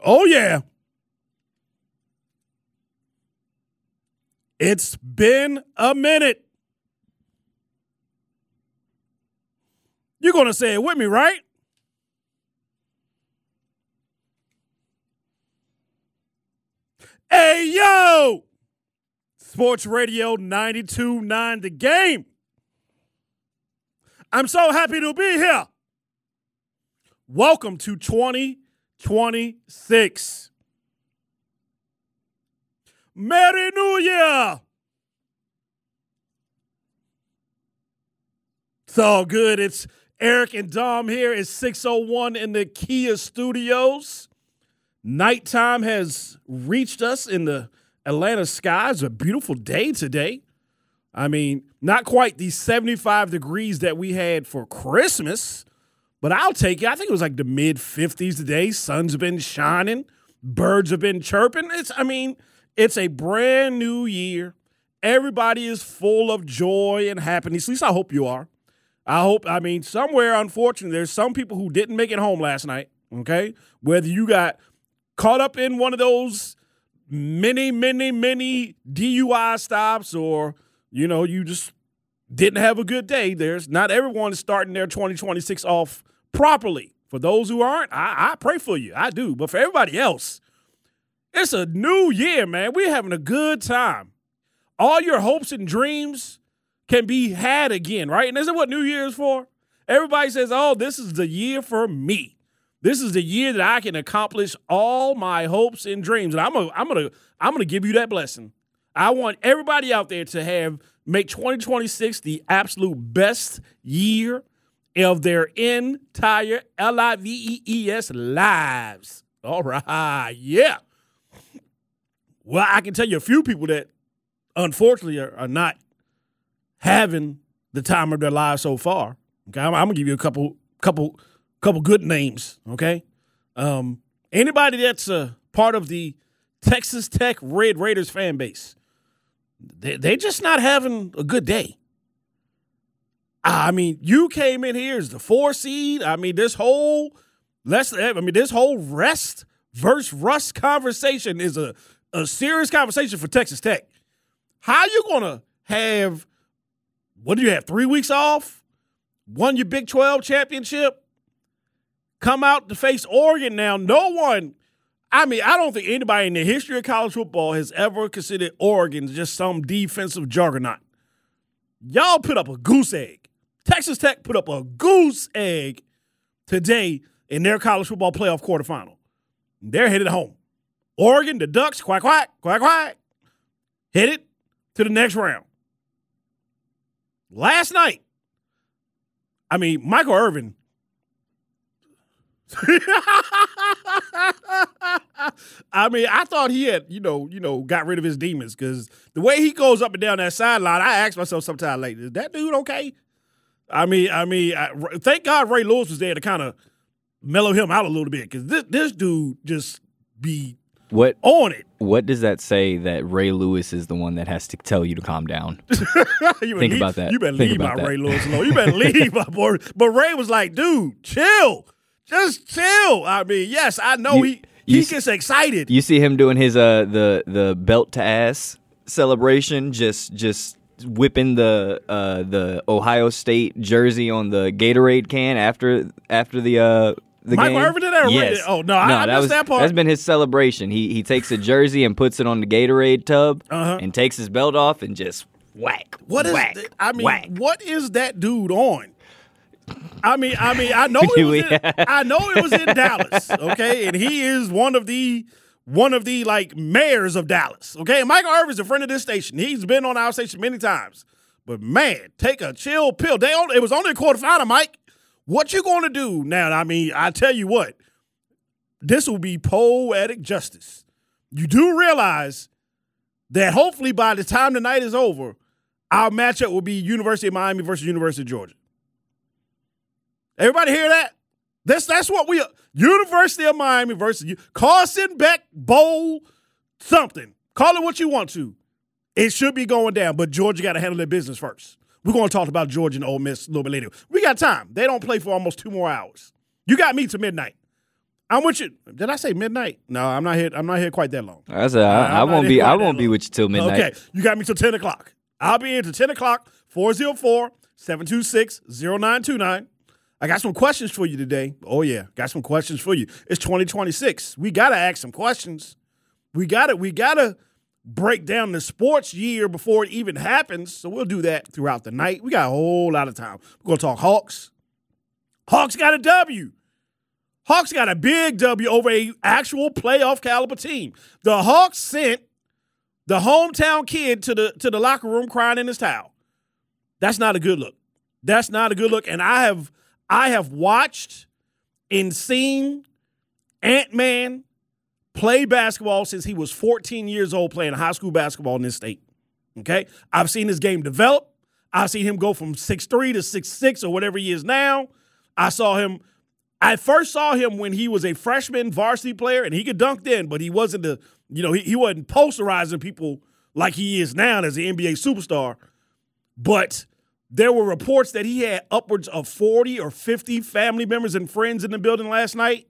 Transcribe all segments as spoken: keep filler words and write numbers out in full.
Oh, yeah. It's been a minute. You're going to say it with me, right? Hey, yo! Sports Radio ninety-two point nine The Game. I'm so happy to be here. Welcome to twenty twenty-six. Merry New Year! It's all good. It's Eric and Dom here. It's six oh one in the Kia studios. Nighttime has reached us in the Atlanta skies. A beautiful day today. I mean, not quite the seventy-five degrees that we had for Christmas, but I'll take it. I think it was like the mid fifties today. Sun's been shining. Birds have been chirping. It's, I mean, it's a brand new year. Everybody is full of joy and happiness. At least I hope you are. I hope, I mean, somewhere, unfortunately, there's some people who didn't make it home last night, okay? Whether you got caught up in one of those many, many, many D U I stops or, you know, you just didn't have a good day. There's not everyone is starting their twenty twenty-six off properly. For those who aren't, I, I pray for you. I do. But for everybody else, it's a new year, man. We're having a good time. All your hopes and dreams can be had again, right? And isn't what New Year is for? Everybody says, oh, this is the year for me. This is the year that I can accomplish all my hopes and dreams. And I'm gonna, I'm gonna, I'm gonna give you that blessing. I want everybody out there to have make twenty twenty-six the absolute best year of their entire L I V E E S lives. All right, yeah. Well, I can tell you a few people that unfortunately are, are not having the time of their lives so far. Okay, I'm, I'm gonna give you a couple, couple, couple good names. Okay, um, anybody that's a part of the Texas Tech Red Raiders fan base, they they just not having a good day. I mean, you came in here as the four seed. I mean, this whole let's. I mean, this whole rest versus rust conversation is a a serious conversation for Texas Tech. How you gonna have? What do you have? Three weeks off? Won your Big twelve championship? Come out to face Oregon now. No one, I mean, I don't think anybody in the history of college football has ever considered Oregon just some defensive juggernaut. Y'all put up a goose egg. Texas Tech put up a goose egg today in their college football playoff quarterfinal. They're headed home. Oregon, the Ducks, quack, quack, quack, quack, headed to the next round. Last night, I mean, Michael Irvin. I mean, I thought he had, you know, you know, got rid of his demons because the way he goes up and down that sideline, I asked myself sometime like, is that dude okay? I mean, I mean, I, thank God Ray Lewis was there to kind of mellow him out a little bit because this, this dude just be what on it. What does that say that Ray Lewis is the one that has to tell you to calm down? Think leave, about that. You better Think leave my that. Ray Lewis alone. You better leave my boy. But Ray was like, dude, chill. Just chill. I mean, yes, I know You- he you he s- gets excited. You see him doing his uh the the belt to ass celebration, just just whipping the uh the Ohio State jersey on the Gatorade can after after the uh the Michael game. Irvin did that? Or Ray Yes. did- Oh, no, I- I that missed was, that part. That's been his celebration. He he takes a jersey and puts it on the Gatorade tub Uh-huh. and takes his belt off and just whack. What is whack, th- I mean, whack. what is that dude on? I mean, I mean, I know it was in, I know it was in Dallas, okay? And he is one of the one of the like mayors of Dallas. Okay. Michael Irvin's a friend of this station. He's been on our station many times. But man, take a chill pill. They only, it was only a quarterfinal, Mike. What you gonna do now? I mean, I tell you what, this will be poetic justice. You do realize that hopefully by the time the night is over, our matchup will be University of Miami versus University of Georgia. Everybody hear that? That's that's what we are. University of Miami versus you. Carson Beck Bowl something. Call it what you want to. It should be going down, but Georgia got to handle their business first. We're going to talk about Georgia and Ole Miss a little bit later. We got time. They don't play for almost two more hours. You got me to midnight. I'm with you. Did I say midnight? No, I'm not here. I'm not here quite that long. I said I, I won't be. I won't be with you till midnight. Okay, you got me till ten o'clock. I'll be here till ten o'clock. four oh four, seven two six, oh nine two nine. I got some questions for you today. Oh yeah, got some questions for you. It's twenty twenty-six. We gotta ask some questions. We gotta. We gotta break down the sports year before it even happens. So we'll do that throughout the night. We got a whole lot of time. We're gonna talk Hawks. Hawks got a W. Hawks got a big W over a actual playoff caliber team. The Hawks sent the hometown kid to the to the locker room crying in his towel. That's not a good look. That's not a good look. And I have I have watched and seen Ant-Man play basketball since he was fourteen years old, playing high school basketball in this state. Okay? I've seen his game develop. I've seen him go from six three to six six or whatever he is now. I saw him I first saw him when he was a freshman varsity player, and he could dunk then, but he wasn't the, you know, he, he wasn't posterizing people like he is now as an N B A superstar. But there were reports that he had upwards of forty or fifty family members and friends in the building last night.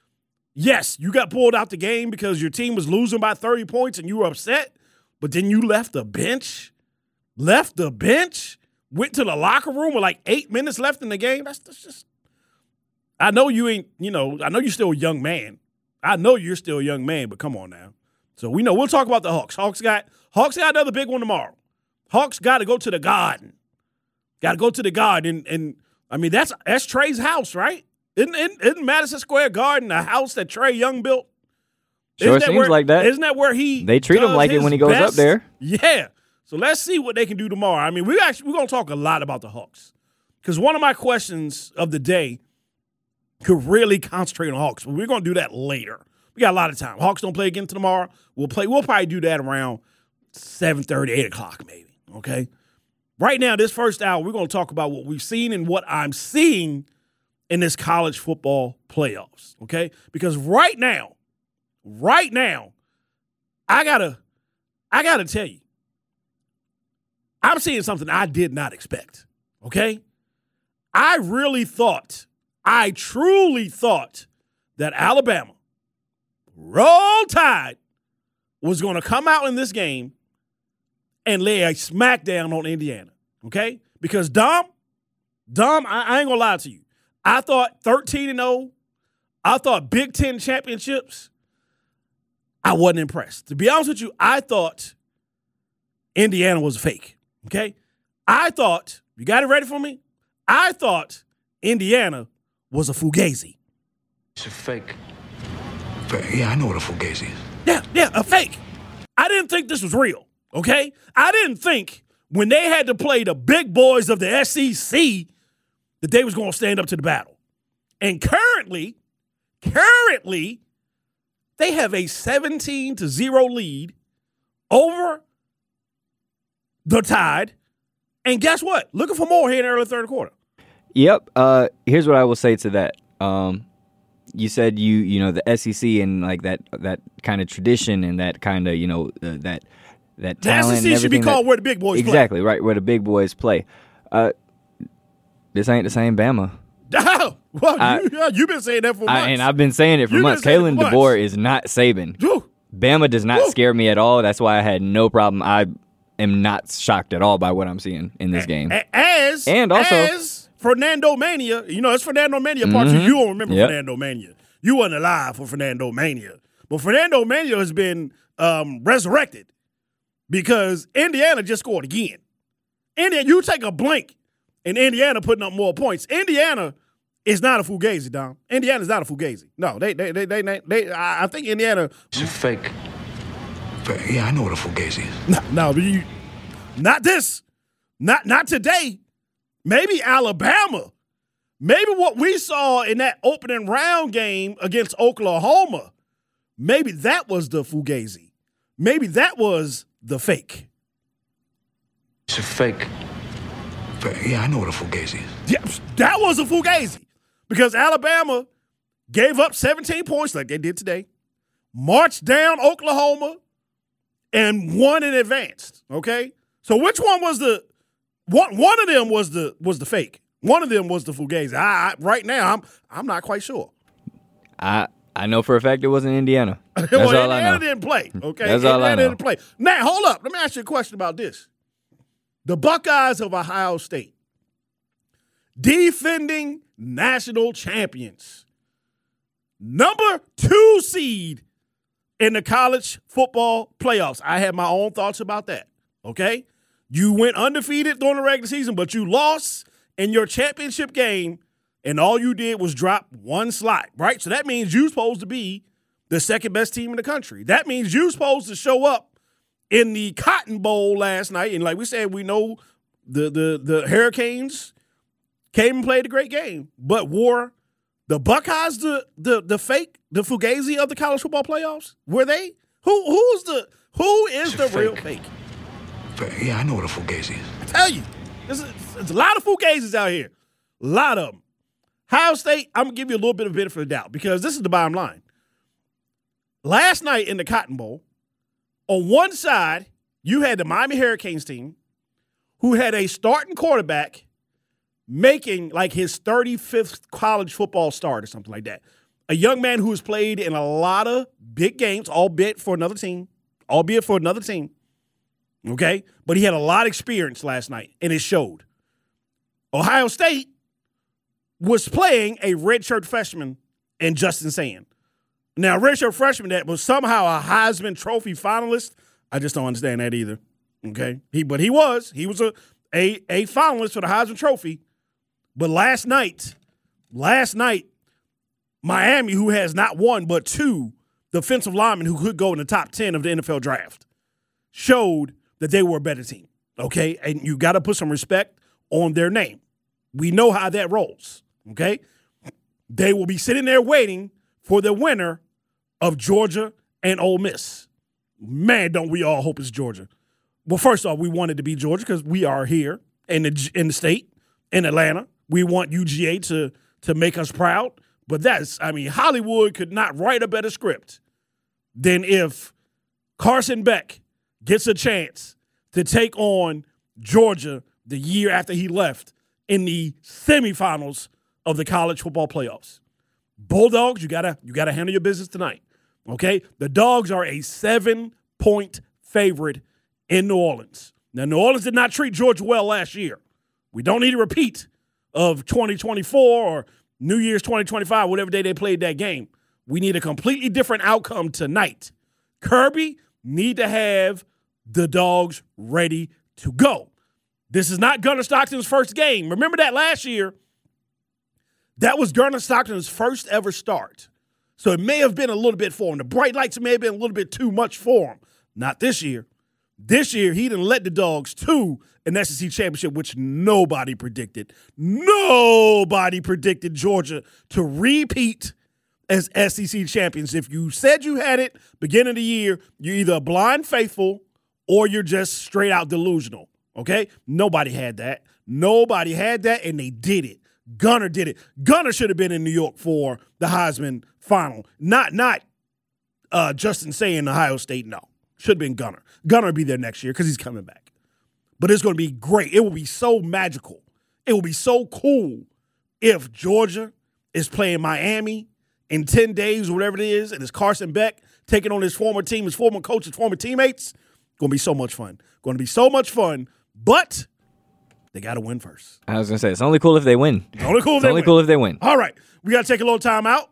Yes, you got pulled out the game because your team was losing by thirty points and you were upset, but then you left the bench, left the bench, went to the locker room with like eight minutes left in the game. That's, that's just, I know you ain't, you know, I know you're still a young man. I know you're still a young man, but come on now. So we know, we'll talk about the Hawks. Hawks got Hawks got another big one tomorrow. Hawks got to go to the Garden. Got to go to the Garden. And, and, I mean, that's that's Trey's house, right? Isn't, isn't, isn't Madison Square Garden a house that Trae Young built? Sure isn't seems where, like that. Isn't that where he They treat him like it when he goes best? up there. Yeah. So let's see what they can do tomorrow. I mean, we actually, we're going to talk a lot about the Hawks. Because one of my questions of the day could really concentrate on Hawks. But we're going to do that later. We got a lot of time. Hawks don't play again tomorrow. We'll play. We'll probably do that around seven thirty, eight o'clock maybe, okay? Right now, this first hour, we're going to talk about what we've seen and what I'm seeing in this college football playoffs, okay? Because right now, right now, I got to I got to tell you, I'm seeing something I did not expect, okay? I really thought, I truly thought that Alabama, Roll Tide, was going to come out in this game and lay a smackdown on Indiana, okay? Because Dom, Dom, I, I ain't going to lie to you. I thought thirteen and oh, I thought Big Ten championships, I wasn't impressed. To be honest with you, I thought Indiana was fake, okay? I thought, you got it ready for me? I thought Indiana was a fugazi. It's a fake. Yeah, I know what a fugazi is. Yeah, yeah, a fake. I didn't think this was real, okay? I didn't think when they had to play the big boys of the S E C that they was going to stand up to the battle. And currently, currently, they have a seventeen to zero lead over the Tide. And guess what? Looking for more here in the early third quarter. Yep. Uh, here's what I will say to that. Um, you said you you know the S E C and like that that kind of tradition and that kind of you know uh, that that talent. The S E C should be called that, where the big boys exactly, play. right, where the big boys play. Uh, this ain't the same Bama. Oh, well, I, you, yeah, you've been saying that for months. I, and I've been saying it for You've months. Kalen DeBoer is not Saban. Woo. Bama does not Woo. scare me at all. That's why I had no problem. I am not shocked at all by what I'm seeing in this game. As and also as Fernando Mania, you know, it's Fernando Mania part mm-hmm. two. You don't remember yep. Fernando Mania. You weren't alive for Fernando Mania. But Fernando Mania has been um, resurrected because Indiana just scored again. Indiana, you take a blink and Indiana putting up more points. Indiana is not a fugazi, Dom. Indiana's not a fugazi. No, they, they, they, they, they, they I think Indiana. It's a fake. Yeah, I know what a fugazi is. No, no, you, not this. Not, not today. Maybe Alabama. Maybe what we saw in that opening round game against Oklahoma, maybe that was the fugazi. Maybe that was the fake. It's a fake. Yeah, I know what a fugazi is. Yeah, that was a fugazi because Alabama gave up seventeen points like they did today, marched down Oklahoma, and won and advanced. Okay, so which one was the one? One of them was the was the fake. One of them was the fugazi. I, I right now I'm I'm not quite sure. I I know for a fact it wasn't Indiana. That's well, all Indiana I know. didn't play. Okay, That's all Indiana I know. didn't play. Now, hold up. Let me ask you a question about this. The Buckeyes of Ohio State, defending national champions, number two seed in the college football playoffs. I have my own thoughts about that, okay? You went undefeated during the regular season, but you lost in your championship game, and all you did was drop one slot, right? So that means you're supposed to be the second best team in the country. That means you're supposed to show up in the Cotton Bowl last night, and like we said, we know the the the Hurricanes came and played a great game, but wore the Buckeyes the the the fake, the Fugazi of the college football playoffs? Were they? Who who's the who is the It's a real fake. fake? Yeah, I know what a fugazi is. I tell you, there's a, there's a lot of Fugazis out here, a lot of them. Ohio State, I'm gonna give you a little bit of benefit of the doubt because this is the bottom line. Last night in the Cotton Bowl, on one side, you had the Miami Hurricanes team who had a starting quarterback making like his thirty-fifth college football start or something like that. A young man who has played in a lot of big games, albeit for another team, albeit for another team, okay? But he had a lot of experience last night, and it showed. Ohio State was playing a redshirt freshman in Justin Sand. Now, a redshirt freshman that was somehow a Heisman Trophy finalist, I just don't understand that either. Okay, he but he was he was a a a finalist for the Heisman Trophy. But last night, last night, Miami, who has not one but two defensive linemen who could go in the top ten of the N F L draft, showed that they were a better team. Okay, and you got to put some respect on their name. We know how that rolls. Okay, they will be sitting there waiting for the winner of Georgia and Ole Miss. Man, don't we all hope it's Georgia. Well, first off, we want it to be Georgia because we are here in the in the state, in Atlanta. We want U G A to, to make us proud. But that's, I mean, Hollywood could not write a better script than if Carson Beck gets a chance to take on Georgia the year after he left in the semifinals of the college football playoffs. Bulldogs, you gotta you gotta handle your business tonight. Okay? The Dogs are a seven-point favorite in New Orleans. Now, New Orleans did not treat Georgia well last year. We don't need a repeat of twenty twenty-four or New Year's twenty twenty-five, whatever day they played that game. We need a completely different outcome tonight. Kirby need to have the Dogs ready to go. This is not Gunnar Stockton's first game. Remember that last year? That was Gunnar Stockton's first ever start. So it may have been a little bit for him. The bright lights may have been a little bit too much for him. Not this year. This year, he didn't let the Dogs to an S E C championship, which nobody predicted. Nobody predicted Georgia to repeat as S E C champions. If you said you had it beginning of the year, you're either a blind faithful or you're just straight out delusional, okay? Nobody had that. Nobody had that, and they did it. Gunnar did it. Gunnar should have been in New York for the Heisman final. Not not uh, Justin saying Ohio State, no. Should have been Gunnar. Gunnar will be there next year because he's coming back. But it's going to be great. It will be so magical. It will be so cool if Georgia is playing Miami in ten days or whatever it is, and it's Carson Beck taking on his former team, his former coach, his former teammates. Going to be so much fun. Going to be so much fun, but they got to win first. I was going to say, it's only cool if they win. It's only cool if it's they only win. cool if they win. All right. We got to take a little time out.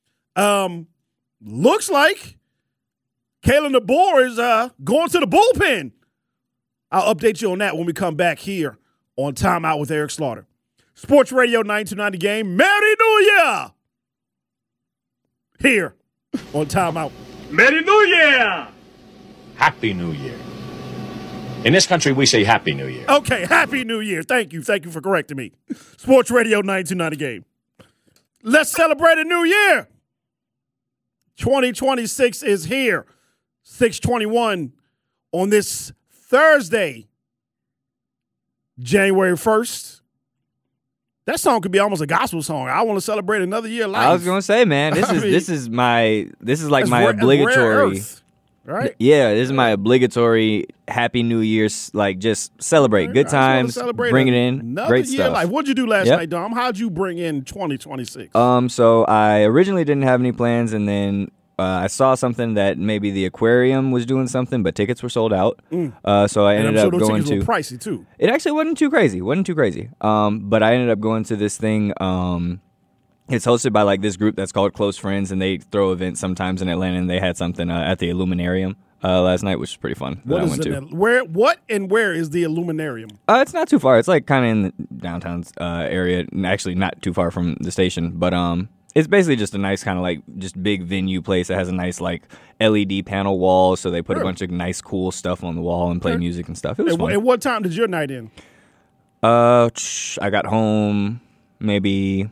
Um, looks like Kalen DeBoer is uh, going to the bullpen. I'll update you on that when we come back here on Time Out with Eric Slaughter. Sports Radio nine two nine The Game. Merry New Year! Here on Time Out. Merry New Year! Happy New Year. In this country, we say Happy New Year. Okay, Happy New Year. Thank you. Thank you for correcting me. Sports Radio nine two nine The Game. Let's celebrate a new year. twenty twenty-six is here. six twenty-one on this Thursday, January first. That song could be almost a gospel song. I want to celebrate another year of life. I was gonna say, man, this I is mean, this is my this is like that's my rare- obligatory. rare earth. right? Yeah, this is my obligatory Happy New Year's. Like, just celebrate. Good times. Celebrate bring it in. Another Great year stuff. Life. What'd you do last Yep. night, Dom? How'd you bring in twenty twenty-six? Um, so I originally didn't have any plans, and then uh, I saw something that maybe the aquarium was doing something, but tickets were sold out. Mm. Uh, so I and ended I'm sure up those going tickets to. were pricey too. It actually wasn't too crazy. wasn't too crazy. Um, but I ended up going to this thing. Um, it's hosted by like this group that's called Close Friends, and they throw events sometimes in Atlanta. And they had something uh, at the Illuminarium uh, last night, which was pretty fun. That What I is went it? to. Where, what, and where is the Illuminarium? Uh, it's not too far. It's like kind of in the downtown uh, area. and Actually, not too far from the station. But um, it's basically just a nice kind of like just big venue place that has a nice like L E D panel wall. So they put Really? a bunch of nice, cool stuff on the wall and play Okay. music and stuff. It was And, fun. and what time did your night end? Uh, ch- I got home maybe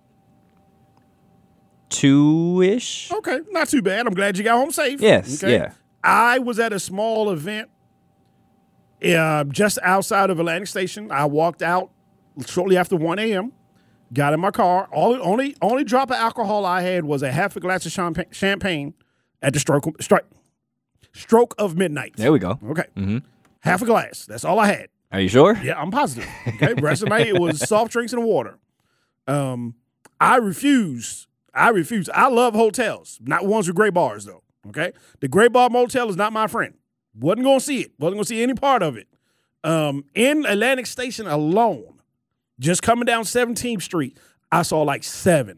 two-ish. Okay, not too bad. I'm glad you got home safe. Yes, Okay? yeah. I was at a small event uh, just outside of Atlantic Station. I walked out shortly after one a.m., got in my car. All only only drop of alcohol I had was a half a glass of champagne, champagne at the stroke, strike, stroke of midnight. There we go. Okay. Mm-hmm. Half a glass. That's all I had. Are you sure? Yeah, I'm positive. Okay. The rest of the night, it was soft drinks and water. Um, I refuse. I refuse. I love hotels, not ones with great bars, though. Okay. The Great Bar Motel is not my friend. Wasn't going to see it. Wasn't going to see any part of it. Um, in Atlantic Station alone, just coming down seventeenth Street, I saw like seven,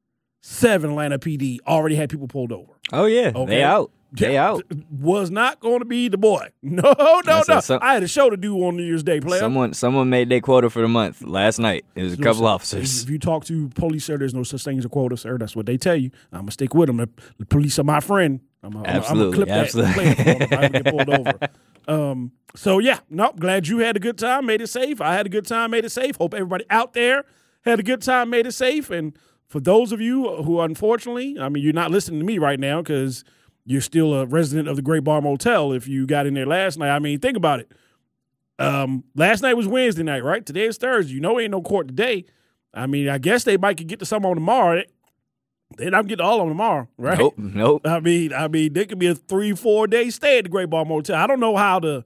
seven Atlanta P D already had people pulled over. Oh, yeah. Okay. They out. They Yeah, out. Was not going to be the boy. No, no, That's no. a- some- I had a show to do on New Year's Day, player. Someone someone made their quota for the month last night. It was a couple Listen, officers. If you talk to police, sir, there's no such thing as a quota, sir. That's what they tell you. I'm gonna stick with them. The, the police are my friend. I'm gonna, Absolutely, I'm gonna clip absolutely. that and play it for them if I ever get pulled over. Um, so yeah, no, glad you had a good time, made it safe. I had a good time, made it safe. Hope everybody out there had a good time, made it safe. And for those of you who, unfortunately, I mean, you're not listening to me right now because you're still a resident of the Great Bar Motel. If you got in there last night, I mean, think about it. Um, last night was Wednesday night, right? Today is Thursday. You know, ain't no court today. I mean, I guess they might could get to some on tomorrow. They're not getting all on tomorrow, right? Nope, nope. I mean, I mean, there could be a three, four day stay at the Great Bar Motel. I don't know how the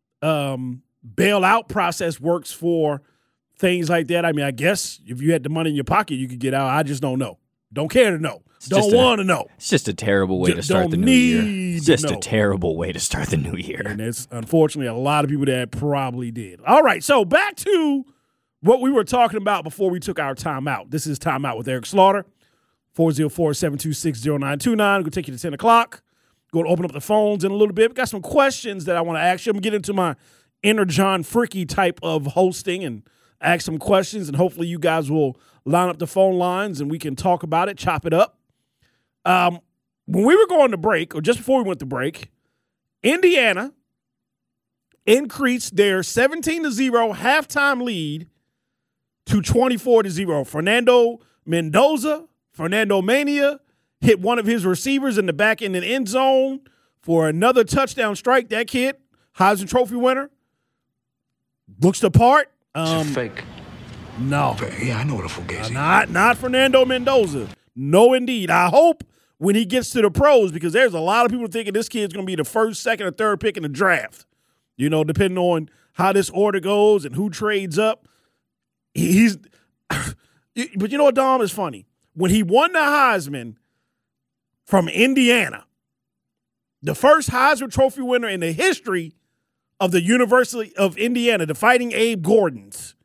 um, bailout process works for things like that. I mean, I guess if you had the money in your pocket, you could get out. I just don't know. Don't care to know. Don't just a- want to know. It's just a terrible way D- to start the don't new year. need It's to just know. a terrible way to start the new year. And it's unfortunately a lot of people that probably did. All right, so back to what we were talking about before we took our time out. This is Time Out with Eric Slaughter. four oh four, seven two six, oh nine two nine. We're going to take you to ten o'clock. Going to open up the phones in a little bit. We got some questions that I want to ask you. I'm going to get into my inner John Fricky type of hosting and ask some questions, and hopefully you guys will line up the phone lines and we can talk about it, chop it up. Um, when we were going to break, or just before we went to break, Indiana increased their seventeen to zero halftime lead to twenty-four to zero. Fernando Mendoza, Fernando Mania, hit one of his receivers in the back end of the end zone for another touchdown strike. That kid, Heisman Trophy winner, looks the part. It's Um, a fake. no. Yeah, I know what a fugazi. Not not Fernando Mendoza. No, indeed. I hope when he gets to the pros, because there's a lot of people thinking this kid's going to be the first, second, or third pick in the draft. You know, depending on how this order goes and who trades up. He's, but you know what, Dom, is funny? When he won the Heisman from Indiana, the first Heisman Trophy winner in the history of the University of Indiana, the Fighting Abe Gordons,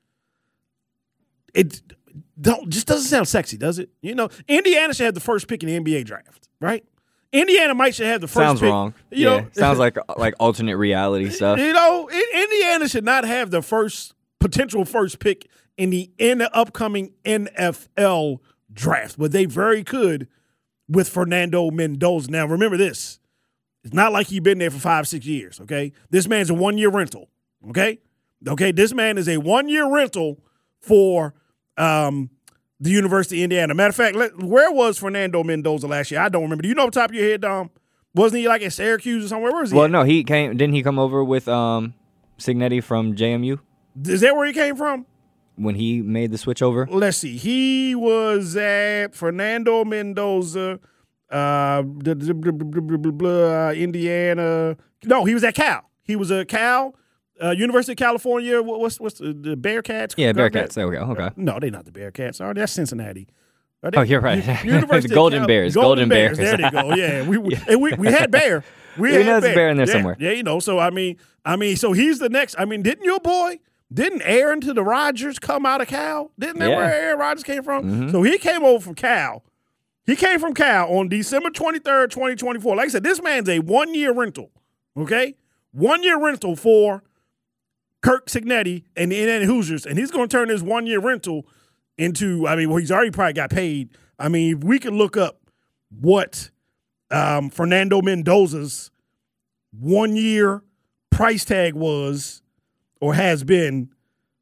it don't just doesn't sound sexy, does it? You know, Indiana should have the first pick in the N B A draft, right? Indiana might should have the first Sounds pick. wrong. You yeah, know, sounds like like alternate reality stuff. You know, Indiana should not have the first potential first pick in the in the upcoming N F L draft, but they very could with Fernando Mendoza. Now, remember this. It's not like he's been there for five, six years, okay? This man's a one-year rental, okay? Okay, this man is a one-year rental for um, the University of Indiana. Matter of fact, let, where was Fernando Mendoza last year? I don't remember. Do you know off the top of your head, Dom? Wasn't he like at Syracuse or somewhere? Where was he Well, at? no, he came. Didn't he come over with um, Signetti from J M U Is that where he came from? when he made the switch over? Let's see. He was at Fernando Mendoza. uh, blah, blah, blah, blah, blah, blah, Indiana. No, he was at Cal. He was at Cal, uh, University of California. What, what's what's the, the Bearcats? Yeah, Bearcats. There we go. Okay. No, they're not the Bearcats. Oh, that's Cincinnati. They, oh, you're right. University the Golden Cal- Bears. Golden, Golden Bears. Bears. There they go. Yeah, we we, and we, we had Bear. We Yeah, had there's a Bear. bear in there yeah, somewhere. Yeah, you know. So I mean, I mean, so he's the next. I mean, didn't your boy? Didn't Aaron to the Rodgers come out of Cal? Didn't that Yeah. where Aaron Rodgers came from? Mm-hmm. So he came over from Cal. He came from Cal on December twenty-third, twenty twenty-four. Like I said, this man's a one-year rental, okay? One-year rental for Kirk Cignetti and the Indiana Hoosiers, and he's going to turn this one-year rental into, I mean, well, he's already probably got paid. I mean, if we can look up what um, Fernando Mendoza's one-year price tag was or has been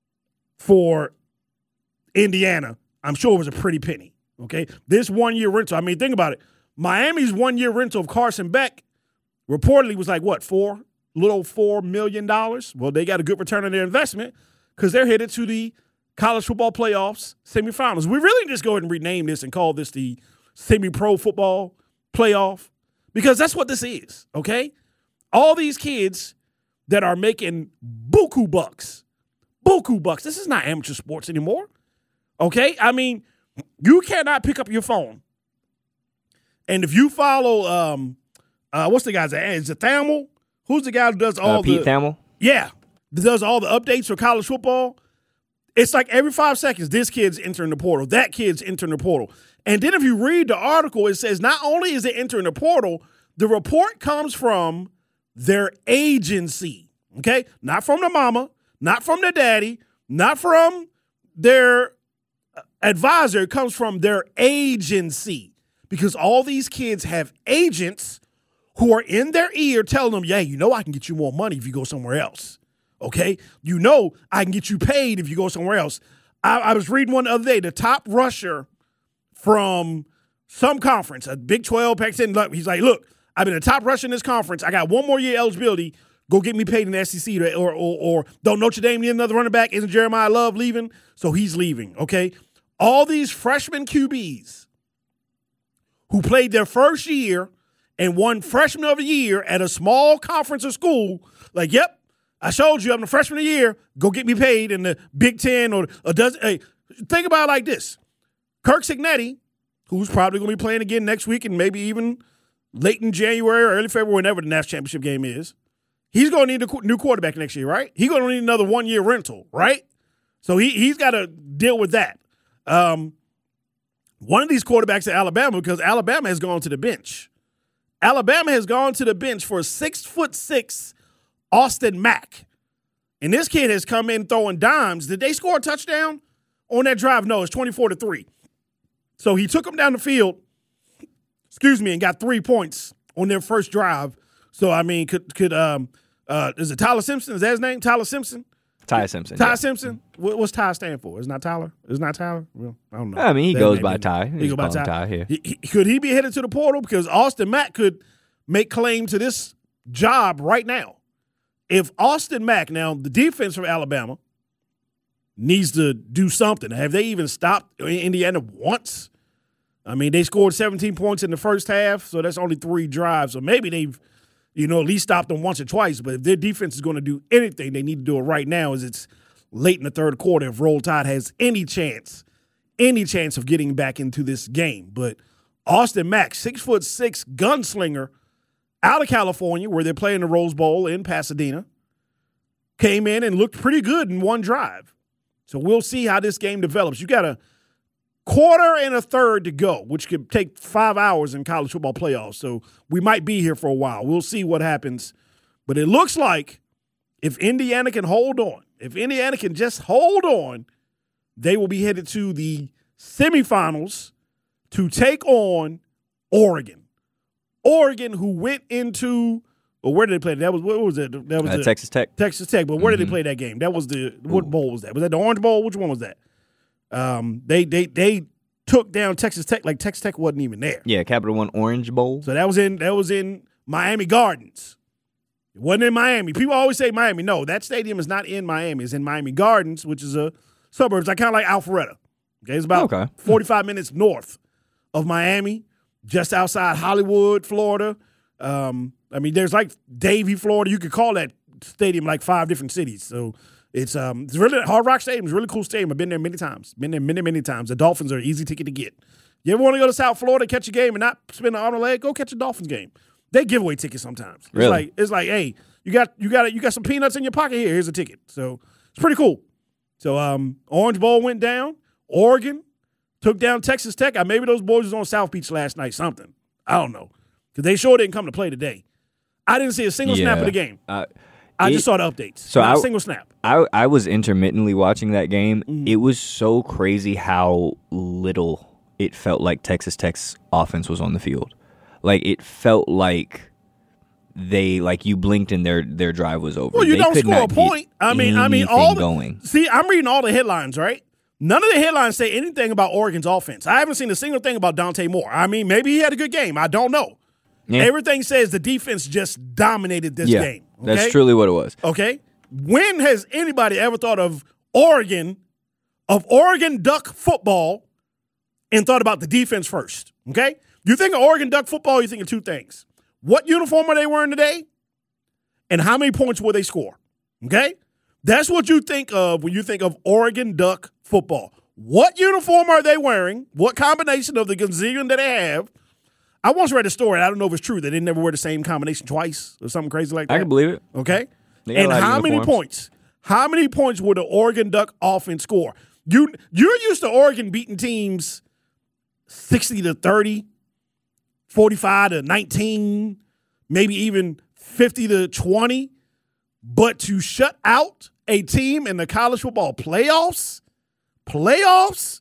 for Indiana, I'm sure it was a pretty penny, okay? This one-year rental, I mean, think about it. Miami's one-year rental of Carson Beck reportedly was like, what, four? Little four million dollars? Well, they got a good return on their investment because they're headed to the college football playoffs semifinals. We really just go ahead and rename this and call this the semi-pro football playoff because that's what this is, okay? All these kids that are making buku bucks, buku bucks. This is not amateur sports anymore, okay? I mean, you cannot pick up your phone. And if you follow, um, uh, what's the guy's name? Is it Thamel? Who's the guy who does all uh, Pete the – Pete Thamel? Yeah, does all the updates for college football. It's like every five seconds, this kid's entering the portal, that kid's entering the portal. And then if you read the article, it says not only is it entering the portal, the report comes from their agency, okay? Not from the mama, not from the daddy, not from their advisor. It comes from their agency because all these kids have agents who are in their ear telling them, yeah, you know I can get you more money if you go somewhere else. Okay? You know I can get you paid if you go somewhere else. I, I was reading one the other day, the top rusher from some conference, a Big twelve, Pac ten, he's like, look, I've been a top rusher in this conference. I got one more year eligibility. Go get me paid in the S E C. Or, or, or don't Notre Dame need another running back? Isn't Jeremiah Love leaving? So he's leaving, okay? All these freshman Q Bs who played their first year and won freshman of the year at a small conference or school, like, yep, I showed you I'm the freshman of the year. Go get me paid in the Big Ten or a dozen. Hey, think about it like this. Kirk Cignetti, who's probably going to be playing again next week and maybe even late in January or early February, whenever the national championship game is, he's going to need a new quarterback next year, right? He's going to need another one-year rental, right? So he, he's got to deal with that. Um, one of these quarterbacks at Alabama, because Alabama has gone to the bench. Alabama has gone to the bench for six foot six Austin Mack. And this kid has come in throwing dimes. Did they score a touchdown on that drive? No, it's twenty-four to three. So he took them down the field, excuse me, and got three points on their first drive. So, I mean, could, could um, uh, is it Tyler Simpson? Is that his name? Tyler Simpson? Ty Simpson. Ty yeah. Simpson? What, what's Ty stand for? It's not Tyler? It's not Tyler? Well, I don't know. I mean, he That goes may by be- Ty. He He goes by Ty. Ty here. He- he- could he be headed to the portal? Because Austin Mack could make claim to this job right now. If Austin Mack, now the defense from Alabama, needs to do something. Have they even stopped Indiana once? I mean, they scored seventeen points in the first half, so that's only three drives. So maybe they've, you know, at least stopped them once or twice. But if their defense is going to do anything, they need to do it right now as it's late in the third quarter if Roll Tide has any chance, any chance of getting back into this game. But Austin Mack, six foot six gunslinger out of California, where they're playing the Rose Bowl in Pasadena, came in and looked pretty good in one drive. So we'll see how this game develops. You got a quarter and a third to go, which could take five hours in college football playoffs. So we might be here for a while. We'll see what happens. But it looks like if Indiana can hold on, if Indiana can just hold on, they will be headed to the semifinals to take on Oregon. Oregon, who went into, or where did they play? That was what was it? That was Uh, the, Texas Tech. Texas Tech. But where Mm-hmm. did they play that game? That was the what bowl was that? Was that the Orange Bowl? Which one was that? Um, they they they took down Texas Tech like Texas Tech wasn't even there. Yeah, Capital One Orange Bowl. So that was in that was in Miami Gardens. It wasn't in Miami. People always say Miami. No, that stadium is not in Miami. It's in Miami Gardens, which is a suburbs. Like kind of like Alpharetta. Okay, it's about Okay. forty-five minutes north of Miami. just outside Hollywood, Florida. Um, I mean, there's like Davie, Florida. You could call that stadium like five different cities. So it's um, it's really Hard Rock Stadium is a really cool stadium. I've been there many times. Been there many, many times. The Dolphins are an easy ticket to get. You ever want to go to South Florida, catch a game, and not spend an arm and a leg? Go catch a Dolphins game. They give away tickets sometimes. It's really? like it's like, hey, you got you got you got some peanuts in your pocket here. Here's a ticket. So it's pretty cool. So um, Orange Bowl went down. Oregon took down Texas Tech. Uh, maybe those boys was on South Beach last night. Something I don't know because they sure didn't come to play today. I didn't see a single yeah. snap of the game. Uh, I it, just saw the updates. So Not I, a single snap. I I was intermittently watching that game. Mm-hmm. It was so crazy how little it felt like Texas Tech's offense was on the field. Like it felt like they like you blinked and their their drive was over. Well, you they don't could score a not point. I mean, I mean, anything all the, going. See, I'm reading all the headlines, right? None of the headlines say anything about Oregon's offense. I haven't seen a single thing about Dante Moore. I mean, maybe he had a good game. I don't know. Yeah. Everything says the defense just dominated this yeah, game. Okay? That's truly what it was. Okay. When has anybody ever thought of Oregon, of Oregon Duck football, and thought about the defense first? Okay. You think of Oregon Duck football, you think of two things. What uniform are they wearing today? And how many points will they score? Okay? That's what you think of when you think of Oregon Duck football. What uniform are they wearing? What combination of the gazillion that they have? I once read a story. I don't know if it's true that they never wear the same combination twice or something crazy like that. I can believe it. Okay? They got a And lot of how many uniforms. points? How many points will the Oregon Duck offense score? You, you're used to Oregon beating teams sixty to thirty, forty-five to nineteen, maybe even fifty to twenty. But to shut out a team in the college football playoffs, playoffs,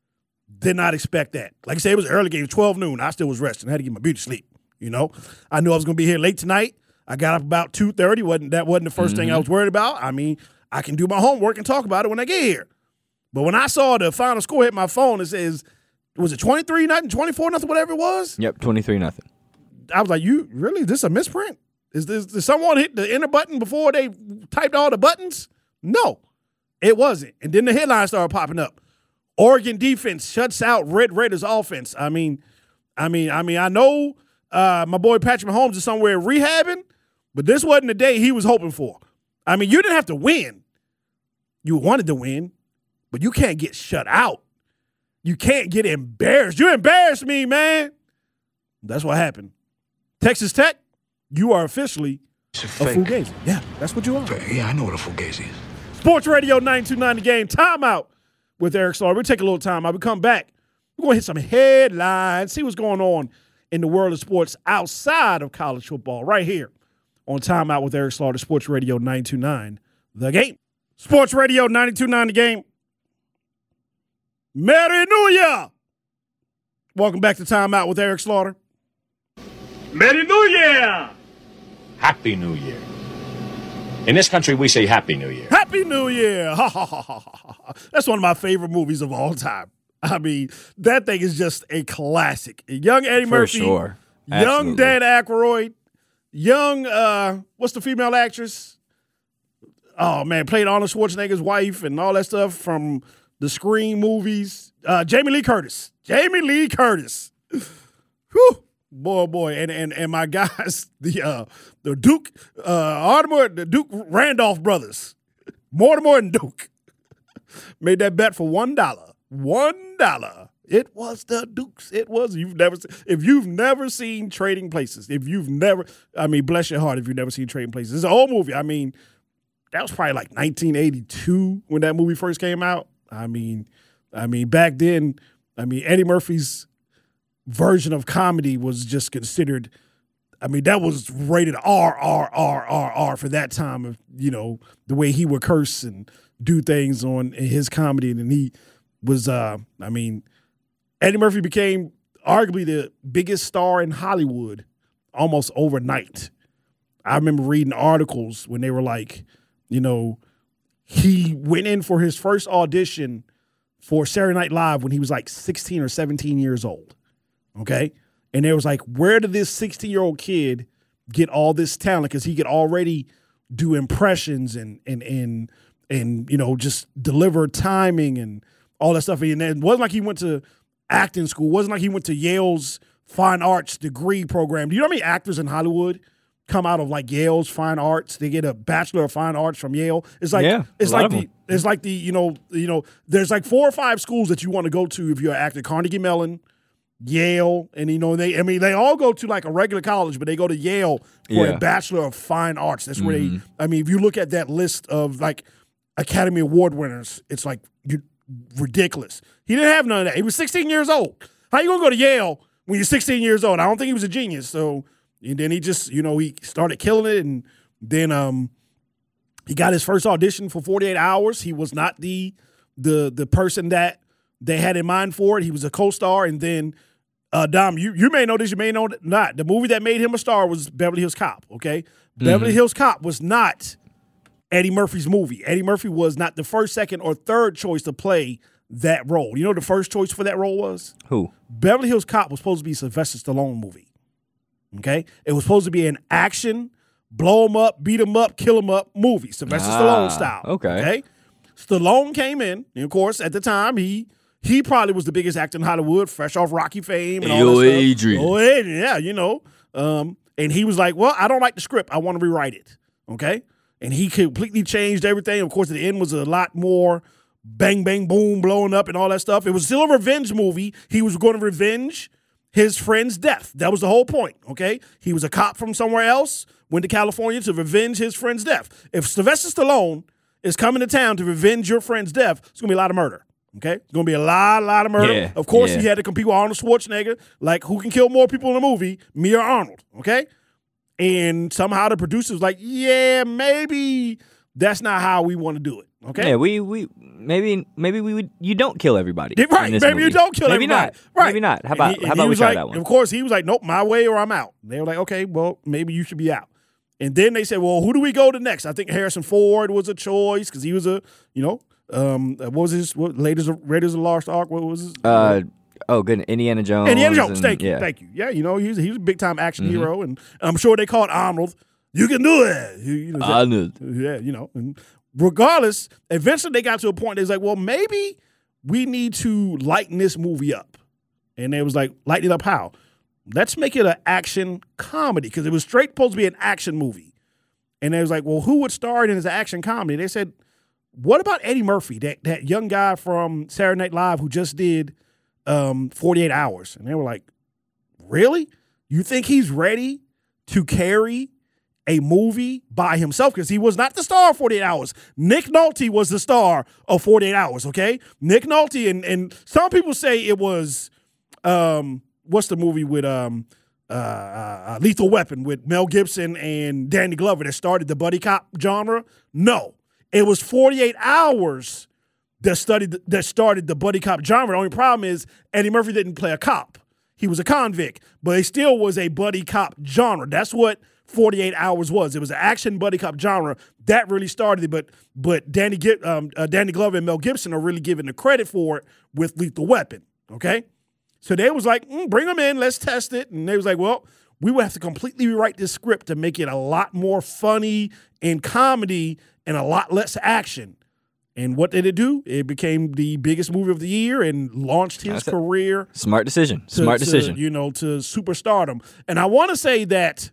did not expect that. Like I said, it was an early game, twelve noon. I still was resting. I had to get my beauty sleep, you know. I knew I was going to be here late tonight. I got up about two thirty. Wasn't, that wasn't the first mm-hmm. thing I was worried about. I mean, I can do my homework and talk about it when I get here. But when I saw the final score hit my phone, it says, was it twenty-three nothing, twenty-four nothing, whatever it was? Yep, twenty-three nothing. I was like, you really? This is a misprint? Is this did someone hit the enter button before they typed all the buttons? No, it wasn't. And then the headlines started popping up. Oregon defense shuts out Red Raiders offense. I mean, I mean, I mean, I know uh, my boy Patrick Mahomes is somewhere rehabbing, but this wasn't the day he was hoping for. I mean, you didn't have to win. You wanted to win, but you can't get shut out. You can't get embarrassed. You embarrassed me, man. That's what happened. Texas Tech, you are officially It's a a fake. fugazi. Yeah, that's what you are. Yeah, I know what a fugazi is. Sports Radio nine two nine The Game. Timeout with Eric Slaughter. We'll take a little time out. We come back. We're going to hit some headlines, see what's going on in the world of sports outside of college football right here on Timeout with Eric Slaughter, Sports Radio nine two nine The Game. Sports Radio nine two nine The Game. Merry New Year! Welcome back to Timeout with Eric Slaughter. Merry New Year! Happy New Year. In this country, we say Happy New Year. Happy New Year! Ha, ha, ha, ha, ha. That's one of my favorite movies of all time. I mean, that thing is just a classic. Young Eddie For Murphy, sure. young Absolutely. Dan Aykroyd, young, uh, what's the female actress? Oh, man, played Arnold Schwarzenegger's wife and all that stuff from the Scream movies. Uh, Jamie Lee Curtis. Jamie Lee Curtis. Whew. Boy, boy, and and and my guys, the uh, the Duke, uh, Mortimer, the Duke Randolph brothers, Mortimer and Duke, made that bet for one dollar. One dollar. It was the Dukes. It was. You've never. If you've never seen Trading Places, if you've never, I mean, bless your heart, if you've never seen Trading Places, it's an old movie. I mean, that was probably like nineteen eighty-two when that movie first came out. I mean, I mean, back then, I mean, Eddie Murphy's version of comedy was just considered, I mean, that was rated R, R, R, R, R for that time of, you know, the way he would curse and do things on his comedy. And he was, uh, I mean, Eddie Murphy became arguably the biggest star in Hollywood almost overnight. I remember reading articles when they were like, you know, he went in for his first audition for Saturday Night Live when he was like sixteen or seventeen years old. Okay. And it was like, where did this sixteen-year-old kid get all this talent? Because he could already do impressions and, and, and, and, you know, just deliver timing and all that stuff. And it wasn't like he went to acting school. It wasn't like he went to Yale's fine arts degree program. Do you know how many actors in Hollywood come out of like Yale's fine arts? They get a bachelor of fine arts from Yale. It's like Yeah, it's a lot like of the them. it's like the you know you know there's like four or five schools that you want to go to if you're an actor. Carnegie Mellon, Yale, and you know they I mean they all go to like a regular college, but they go to Yale for Yeah. a bachelor of fine arts. That's where Mhm. they I mean if you look at that list of like Academy Award winners, it's like you ridiculous. He didn't have none of that. He was sixteen years old. How you gonna go to Yale when you're sixteen years old? I don't think he was a genius. So and then he just, you know, he started killing it, and then um, he got his first audition for forty-eight hours. He was not the the the person that they had in mind for it. He was a co-star, and then uh, Dom, you you may know this, you may know not. The movie that made him a star was Beverly Hills Cop. Okay, mm-hmm. Beverly Hills Cop was not Eddie Murphy's movie. Eddie Murphy was not the first, second, or third choice to play that role. You know what the first choice for that role was? Who? Beverly Hills Cop was supposed to be a Sylvester Stallone movie. Okay? It was supposed to be an action, blow him up, beat him up, kill him up movie, Sylvester Ah, Stallone style. okay. Okay? Stallone came in, and of course, at the time, he he probably was the biggest actor in Hollywood, fresh off Rocky fame and all Yo, that stuff. Adrian. Oh, Adrian, yeah, you know. Um, and he was like, well, I don't like the script. I want to rewrite it. Okay? And he completely changed everything. Of course, at the end was a lot more bang, bang, boom, blowing up and all that stuff. It was still a revenge movie. He was going to revenge his friend's death. That was the whole point, okay? He was a cop from somewhere else, went to California to revenge his friend's death. If Sylvester Stallone is coming to town to revenge your friend's death, it's going to be a lot of murder, okay? It's going to be a lot, a lot of murder. Yeah, of course, yeah. he had to compete with Arnold Schwarzenegger, like who can kill more people in a movie, me or Arnold, okay? And somehow the producer was like, yeah, maybe that's not how we want to do it, okay? Yeah, we we maybe maybe we would you don't kill everybody. Yeah, right. in this Maybe movie. you don't kill maybe everybody. Not. Right. Maybe not. How And about he- how and about he we was try like, that one? Of course, he was like, nope, my way or I'm out. And they were like, okay, well, maybe you should be out. And then they said, well, who do we go to next? I think Harrison Ford was a choice because he was a, you know, um, what was his, what, Raiders of, Raiders of the Lost Ark? What was his? Uh oh, good. Indiana Jones. Indiana Jones. and- Thank you. yeah. Thank you. Yeah, you know, he was, he was a big time action Mm-hmm. hero. And I'm sure they called Arnold, you can do it. You, you know, Arnold. yeah, you know. And regardless, eventually they got to a point, they was like, well, maybe we need to lighten this movie up. And they was like, lighten it up how? Let's make it an action comedy because it was straight supposed to be an action movie. And they was like, well, who would star in it as an action comedy? They said, what about Eddie Murphy, that, that young guy from Saturday Night Live who just did um, forty-eight hours? And they were like, really? You think he's ready to carry a movie by himself? Because he was not the star of forty-eight hours. Nick Nolte was the star of forty-eight hours, okay? Nick Nolte, and, and some people say it was, um, what's the movie with um, uh, uh, Lethal Weapon with Mel Gibson and Danny Glover that started the buddy cop genre? No. It was forty-eight hours that, studied, that started the buddy cop genre. The only problem is Eddie Murphy didn't play a cop. He was a convict, but it still was a buddy cop genre. That's what forty-eight hours was. It was an action buddy cop genre that really started it. But but Danny um, uh, Danny Glover and Mel Gibson are really given the credit for it with Lethal Weapon. Okay, so they was like, mm, bring them in, let's test it. And they was like, well, we would have to completely rewrite this script to make it a lot more funny and comedy and a lot less action. And what did it do? It became the biggest movie of the year and launched his That's it. career. Smart decision. To, Smart to, decision. You know, to superstardom. And I want to say that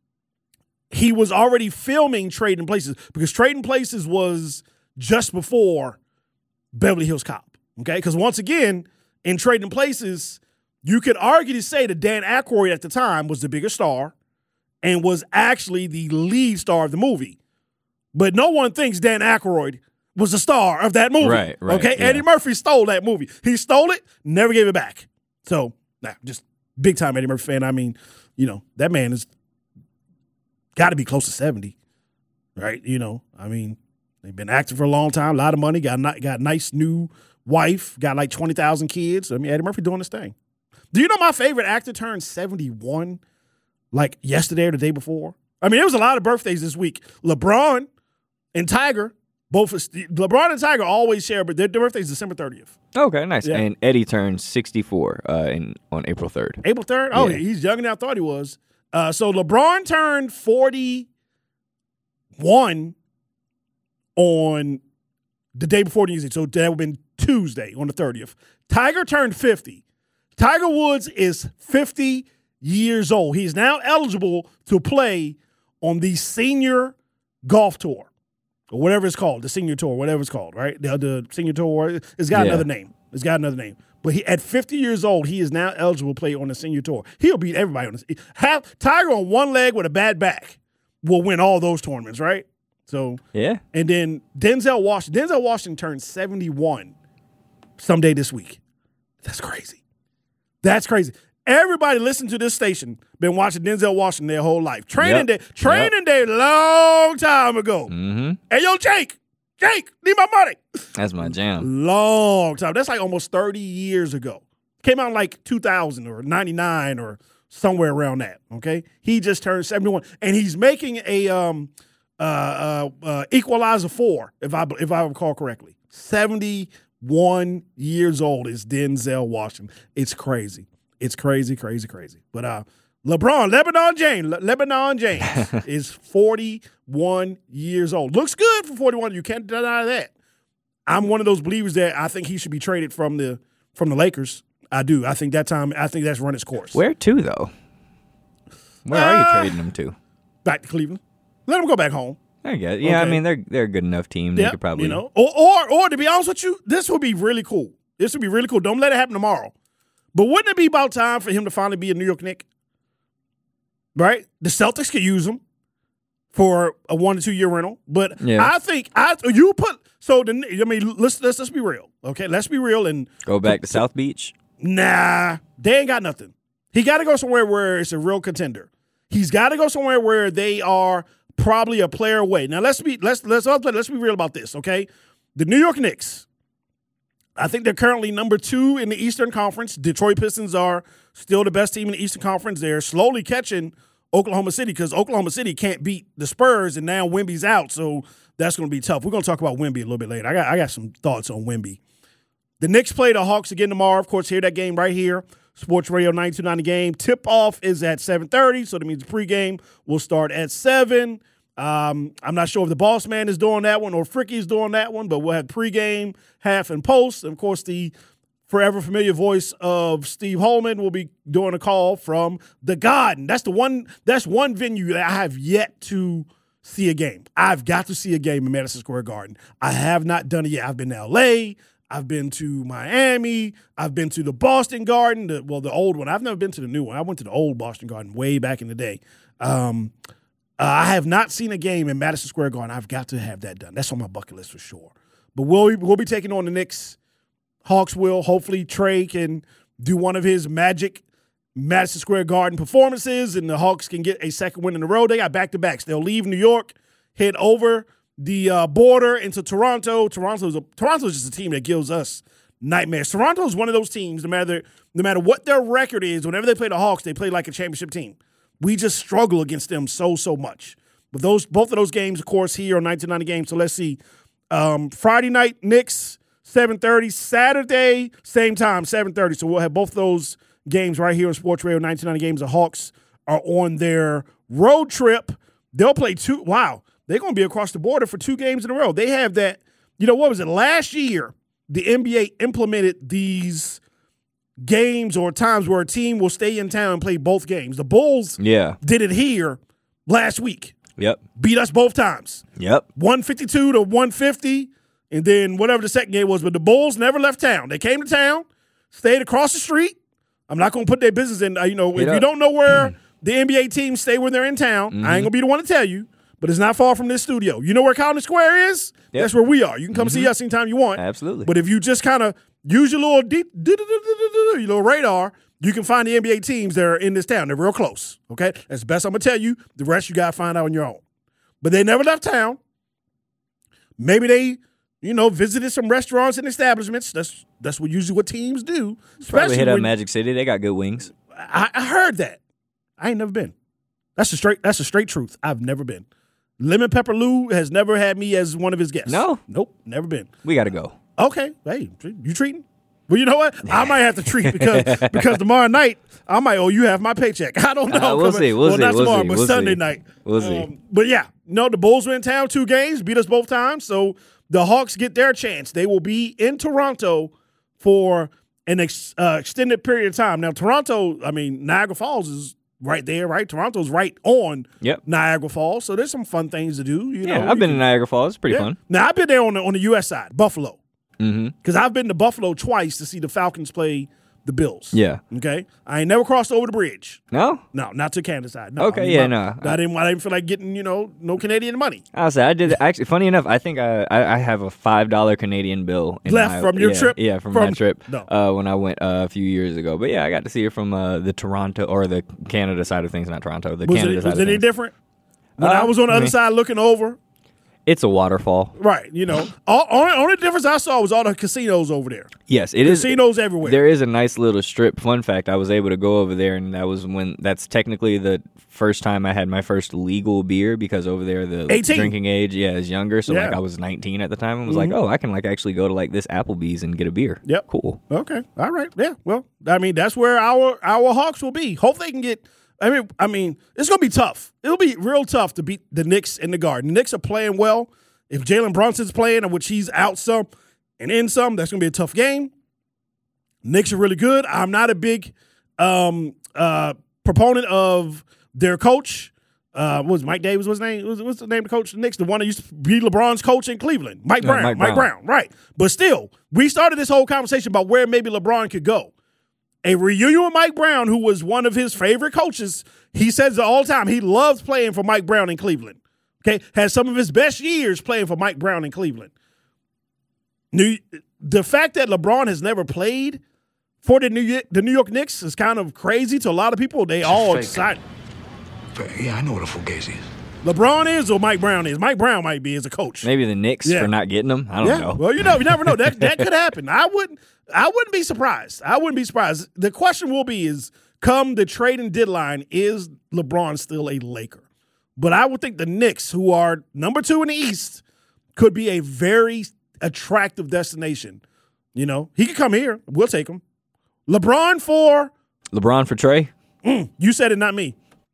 he was already filming Trading Places because Trading Places was just before Beverly Hills Cop. Okay? Because once again, in Trading Places, you could argue to say that Dan Aykroyd at the time was the bigger star and was actually the lead star of the movie. But no one thinks Dan Aykroyd was the star of that movie. Right, right, Okay? yeah. Eddie Murphy stole that movie. He stole it, never gave it back. So, nah, just big time Eddie Murphy fan. I mean, you know, that man is got to be close to seventy, right? You know, I mean, they've been acting for a long time, a lot of money, got a, got a nice new wife, got like twenty thousand kids. I mean, Eddie Murphy doing his thing. Do you know my favorite actor turned seventy-one like yesterday or the day before? I mean, there was a lot of birthdays this week. LeBron and Tiger, both LeBron and Tiger always share, but their birthday is December thirtieth. Okay, nice. Yeah. And Eddie turned sixty-four uh, in on April third. April third? Oh, Yeah. he's younger than I thought he was. Uh, so LeBron turned forty-one on the day before the music. So that would have been Tuesday on the thirtieth. Tiger turned fifty. Tiger Woods is fifty years old. He's now eligible to play on the senior golf tour or whatever it's called, the senior tour, whatever it's called, right? The, the senior tour, it's got Yeah. another name. It's got another name. But he, at fifty years old, he is now eligible to play on the senior tour. He'll beat everybody on this. Have Tiger on one leg with a bad back will win all those tournaments, right? So Yeah. and then Denzel Washington. Denzel Washington turned seventy-one someday this week. That's crazy. That's crazy. Everybody listening to this station been watching Denzel Washington their whole life. Training Yep. day, training day, long time ago. Mm-hmm. Hey, yo, Jake, Jake, need my money. That's my jam. Long time. That's like almost thirty years ago. Came out in like two thousand or ninety-nine or somewhere around that. Okay, he just turned seventy-one, and he's making a um uh uh, uh Equalizer four, if I if I recall correctly. seventy-one years old is Denzel Washington. It's crazy. It's crazy, crazy, crazy. But uh, LeBron, Lebanon James, Le- Lebanon James is forty-one years old. Looks good for forty-one. You can't deny that. I'm one of those believers that I think he should be traded from the from the Lakers. I do. I think that time. I think that's run its course. Where to though? Where are Uh, you trading them to? Back to Cleveland. Let him go back home. I guess. Yeah, I Okay. mean they're they're a good enough team. They Yeah, could probably you know, or, or or to be honest with you, this would be really cool. This would be really cool. Don't let it happen tomorrow. But wouldn't it be about time for him to finally be a New York Knick? Right? The Celtics could use him for a one to two year rental. But Yeah. I think I you put so the I mean let's let's let's be real. Okay, let's be real and go back to South Beach. nah, they ain't got nothing. He got to go somewhere where it's a real contender. He's got to go somewhere where they are probably a player away. Now let's be let's let's let's be real about this, okay? The New York Knicks, I think they're currently number two in the Eastern Conference. Detroit Pistons are still the best team in the Eastern Conference. They're slowly catching Oklahoma City because Oklahoma City can't beat the Spurs, and now Wemby's out, so that's going to be tough. We're going to talk about Wemby a little bit later. I got I got some thoughts on Wemby. The Knicks play the Hawks again tomorrow. Of course, hear that game right here. Sports Radio ninety-two point nine The Game. Tip-off is at seven thirty, so that means the pregame will start at seven. Um, I'm not sure if the boss man is doing that one or Fricky's doing that one, but we'll have pregame, half, and post. And, of course, the forever familiar voice of Steve Holman will be doing a call from the Garden. That's the one. That's one venue that I have yet to see a game. I've got to see a game in Madison Square Garden. I have not done it yet. I've been to L A. I've been to Miami. I've been to the Boston Garden, the, well, the old one. I've never been to the new one. I went to the old Boston Garden way back in the day. Um, uh, I have not seen a game in Madison Square Garden. I've got to have that done. That's on my bucket list for sure. But we'll, we'll be taking on the Knicks. Hawks will. Hopefully Trey can do one of his magic Madison Square Garden performances, and the Hawks can get a second win in a row. They got back-to-backs. They'll leave New York, head over the uh, border into Toronto. Toronto's a, Toronto's just a team that gives us nightmares. Toronto's one of those teams, no matter no matter what their record is, whenever they play the Hawks, they play like a championship team. We just struggle against them so, so much. But those both of those games, of course, here on ninety-two point nine The Game. So let's see. Um, Friday night, Knicks, seven thirty. Saturday, same time, seven thirty. So we'll have both those games right here on Sports Radio ninety-two point nine The Game. The Hawks are on their road trip. They'll play two. Wow. They're going to be across the border for two games in a row. They have that, you know, what was it? Last year, the N B A implemented these games or times where a team will stay in town and play both games. The Bulls Yeah. did it here last week. Yep. Beat us both times. Yep. one fifty-two to one fifty, and then whatever the second game was. But the Bulls never left town. They came to town, stayed across the street. I'm not going to put their business in. Uh, you know, Get if up. you don't know where the N B A teams stay when they're in town, Mm-hmm. I ain't going to be the one to tell you. But it's not far from this studio. You know where College Square is? Yep. That's where we are. You can come see us anytime you want. Absolutely. But if you just kind of use your little deep, your little radar, you can find the N B A teams that are in this town. They're real close. Okay, that's the best I'm gonna tell you. The rest you gotta find out on your own. But they never left town. Maybe they, you know, visited some restaurants and establishments. That's that's what usually what teams do. Probably Especially hit up when, Magic City. They got good wings. I, I heard that. I ain't never been. That's a straight. That's a straight truth. I've never been. Lemon Pepper Lou has never had me as one of his guests. No? Nope, never been. We got to go. Okay, hey, you treating? Well, you know what? I might have to treat because because tomorrow night I might owe you half my paycheck. I don't know. Uh, we'll see. We'll well, see. not We'll tomorrow, see. but We'll Sunday see. night. We'll see. Um, but yeah, no, the Bulls were in town two games, beat us both times. So the Hawks get their chance. They will be in Toronto for an ex, uh, extended period of time. Now, Toronto, I mean, Niagara Falls is right there, right? Toronto's right on Yep. Niagara Falls, so there's some fun things to do. You Yeah, know, I've been you in Niagara Falls. It's pretty yeah. fun. Now, I've been there on the, on the U S side, Buffalo. Mm-hmm. Because I've been to Buffalo twice to see the Falcons play the Bills. Yeah. Okay? I ain't never crossed over the bridge. No? No, not to Canada side. No, Okay, I mean, yeah, my- no. I didn't, I didn't feel like getting, you know, no Canadian money. I say I did. Actually, funny enough, I think I I, I have a five dollar Canadian bill in Left my- from your yeah, trip? Yeah, from, From- my trip. No. Uh, when I went uh, a few years ago. But yeah, I got to see it from uh, the Toronto or the Canada side of things, not Toronto. The Was Canada it, side was of it any things. different? When Uh, I was on the I other mean- side looking over, It's a waterfall. right, you know, all, only, only difference I saw was all the casinos over there. Yes, it is. Casinos everywhere. There is a nice little strip. Fun fact: I was able to go over there, and that was when that's technically the first time I had my first legal beer because over there the eighteen drinking age, yeah, is younger. So like Yeah. Mm-hmm. I was nineteen at the time, and was like, oh, I can like actually go to like this Applebee's and get a beer. Yep. Cool. Okay. All right. Yeah. Well, I mean, that's where our our Hawks will be. Hope they can get. I mean, I mean, it's gonna be tough. It'll be real tough to beat the Knicks in the Garden. The Knicks are playing well. If Jalen Brunson's playing, of which he's out some and in some, that's gonna be a tough game. Knicks are really good. I'm not a big um, uh, proponent of their coach. Uh, what was Mike Davis? What's his name? What's, what's the name of the coach? The Knicks, the one that used to be LeBron's coach in Cleveland, Mike No, Brown. Mike Mike Brown. Brown, right? But still, we started this whole conversation about where maybe LeBron could go. A reunion with Mike Brown, who was one of his favorite coaches. He says it all the time. He loves playing for Mike Brown in Cleveland. Okay, has some of his best years playing for Mike Brown in Cleveland. New, the fact that LeBron has never played for the New York, the New York Knicks is kind of crazy to a lot of people. They all fake. excited. Yeah, I know what a fugazi is. LeBron is or Mike Brown is. Mike Brown might be as a coach. Maybe the Knicks Yeah. for not getting them. I don't yeah. know. Well, you know, you never know. That that could happen. I wouldn't. I wouldn't be surprised. I wouldn't be surprised. The question will be: is come the trading deadline, is LeBron still a Laker? But I would think the Knicks, who are number two in the East, could be a very attractive destination. You know, he could come here. We'll take him. LeBron for LeBron for Trey. mm, you said it, not me.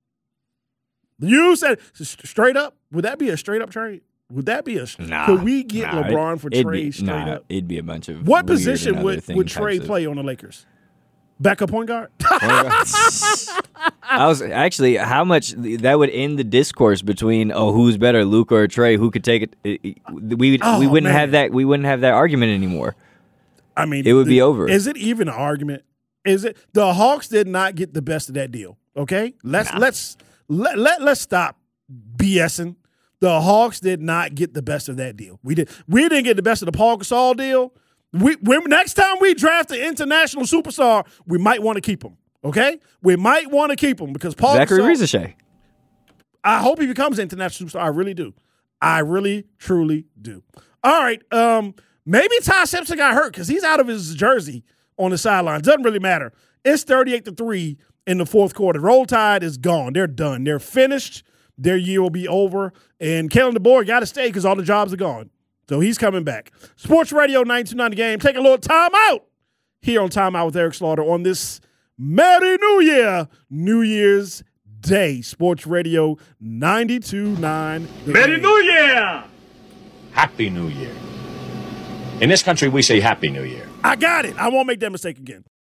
You said it. Straight up. Would that be a straight up trade? Would that be a? Nah, could we get nah, LeBron for it'd Trey be, straight nah, up? It'd be a bunch of What weird position and other would, thing would types Trey of- play on the Lakers? Backup point guard? I was actually how much that would end the discourse between oh who's better, Luka or Trey? Who could take it? it- it- we Oh, we wouldn't man. have that. We wouldn't have that argument anymore. I mean, It would be the- over. Is it even an argument? Is it the Hawks did not get the best of that deal? Okay, let's let's let, let let's stop BSing. The Hawks did not get the best of that deal. We did. We didn't get the best of the Paul Gasol deal. We when, next time we draft an international superstar, we might want to keep him. Okay, we might want to keep him because Paul Zachary Gasol. Rizichet. I hope he becomes an international superstar. I really do. I really, truly do. All right. Um, maybe Ty Simpson got hurt because he's out of his jersey on the sideline. Doesn't really matter. It's thirty-eight to three in the fourth quarter. Roll Tide is gone. They're done. They're finished. Their year will be over. And Kalen DeBoer got to stay because all the jobs are gone. So he's coming back. Sports Radio nine two nine The Game. Take a little time out here on Time Out with Eric Slaughter on this Merry New Year, New Year's Day. Sports Radio ninety-two point nine The Merry Game. New Year! Happy New Year. In this country, we say Happy New Year. I got it. I won't make that mistake again.